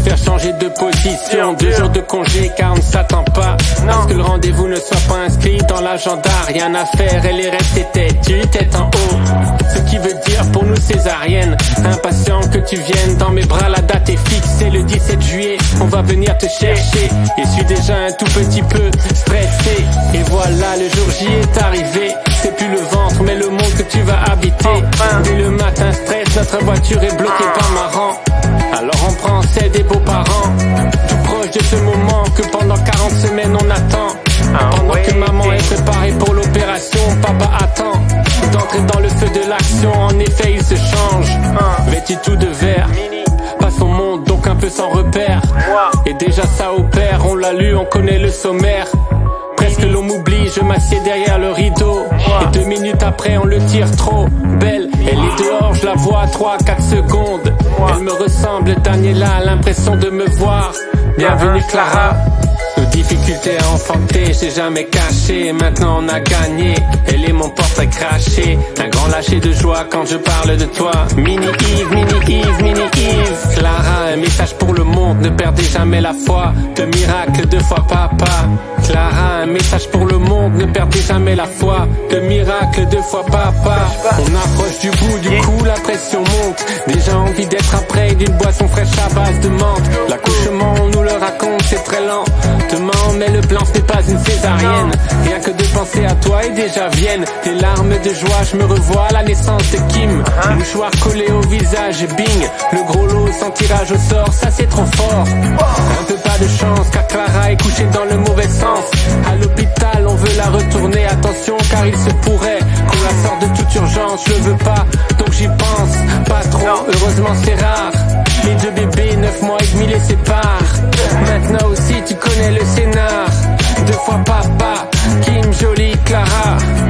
faire changer de position. 2 jours de congé car on ne s'attend pas parce que le rendez-vous ne soit pas inscrit dans l'agenda. Rien à faire, elle est restée têtue, tête en haut. Ce qui veut dire pour nous césarienne. Impatient que tu viennes dans mes bras, la date est fixée. Le 17 juillet, on va venir te chercher. Et suis déjà un tout petit peu stressé. Et voilà, le jour J est arrivé. C'est plus le ventre mais le monde que tu vas habiter. Dès le matin stress, notre voiture est bloquée par ma rang. Alors on prend celle des beaux-parents, tout proche de ce moment que pendant 40 semaines on attend. Pendant que maman est préparée pour l'opération, papa attend d'entrer dans le feu de l'action. En effet il se change, vêtu tout de vert, pas son monde donc un peu sans repère. Et déjà ça opère, on l'a lu, on connaît le sommaire. Presque l'on m'oublie, je m'assieds derrière le rideau. Et 2 minutes après on le tire trop. Belle, elle est dehors, je la vois 3-4 secondes. Elle me ressemble, Daniela a l'impression de me voir. Bienvenue Clara. Nos difficultés à enfanter, j'ai jamais caché. Maintenant on a gagné, elle est mon portrait craché. Un grand lâcher de joie quand je parle de toi. Mini Yves, mini Yves, mini Yves. Clara, un message pour le monde, ne perdez jamais la foi. De miracle 2 fois papa. Clara, un message pour le monde, ne perdez jamais la foi. De miracle 2 fois papa. On approche du bout, du coup la pression monte. Déjà envie d'être après d'une boisson fraîche à base de menthe. L'accouchement on nous le raconte, c'est très lent. Demain mais le plan ce n'est pas une césarienne. Rien que de penser à toi et déjà viennent des larmes de joie, je me revois à la naissance de Kim. Mouchoir collé au visage, bing. Le gros lot sans tirage au sort, ça c'est trop fort. Un peu pas de chance car Clara est couchée dans le mauvais sens. À l'hôpital on veut la retourner, attention car il se pourrait qu'on la sorte de toute urgence. Je veux pas donc j'y pense pas trop, heureusement c'est rare. Les 2 bébés 9 mois et demi les séparent. Maintenant aussi tu connais le scénar. 2 fois papa, Kim, jolie Clara.